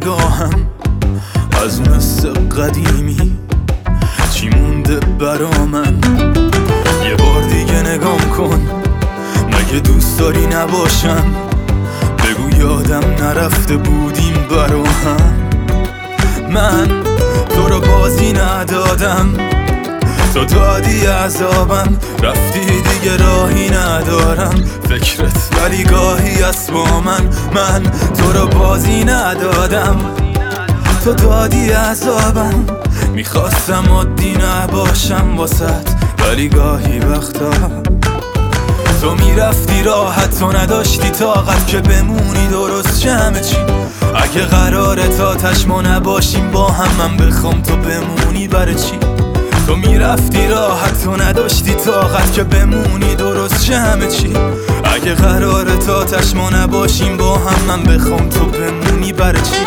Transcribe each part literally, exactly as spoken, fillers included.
نگاهم از اون حس قدیمی چی مونده برا من؟ یه بار دیگه نگام کن، مگه دوست داری نباشم؟ بگو یادم نرفته بودیم برا هم. من تو رو بازی ندادم، تو دادی عذابم، رفتی دیگه راهی ندارم فکرت ولی گاهی است با من. من تو رو بازی ندادم، تو دادی عذابم، میخواستم عادی نباشم واسط ولی گاهی وقتا تو میرفتی راحت، تو نداشتی طاقت که بمونی درست چه همه چی. اگه قراره تا تش ما نباشیم با هم، من بخوام تو بمونی برای چی؟ تو میرفتی راحت، تو نداشتی طاقت که بمونی درست چه همه چی. اگه قراره تا تش ما نباشیم با هم، من بخوام تو بمونی برای چی؟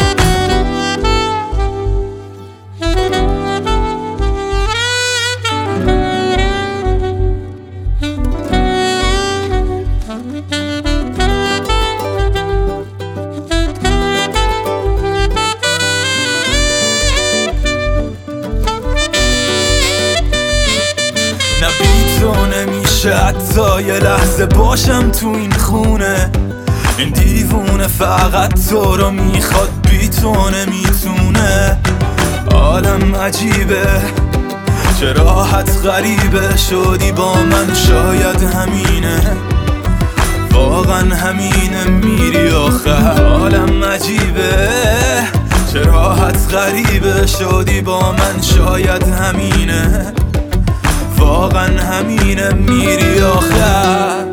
نه بی تو نمیشه حتی یه لحظه باشم تو این خونه. این دیوونه فقط تو رو میخواد، بی تو نمیتونه. عالم عجیبه، چه راحت غریبه شدی با من، شاید همینه، واقعا همینه میری آخر. عالم عجیبه، چه راحت غریبه شدی با من، شاید همینه، واقعا همینه میری آخر.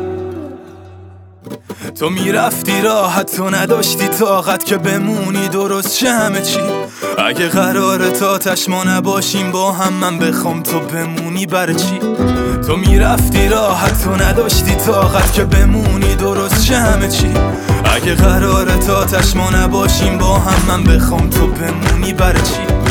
تو میرفتی راحت، تو نداشتی طاقت که بمونی درست چه همه چی. اگه قراره تا تش ما نباشیم با هم، من بخوام تو بمونی برای چی؟ تو میرفتی راحت، تو نداشتی طاقت که بمونی درست چه همه چی. اگه قراره تا تش ما نباشیم با هم، من بخوام تو بمونی برای چی؟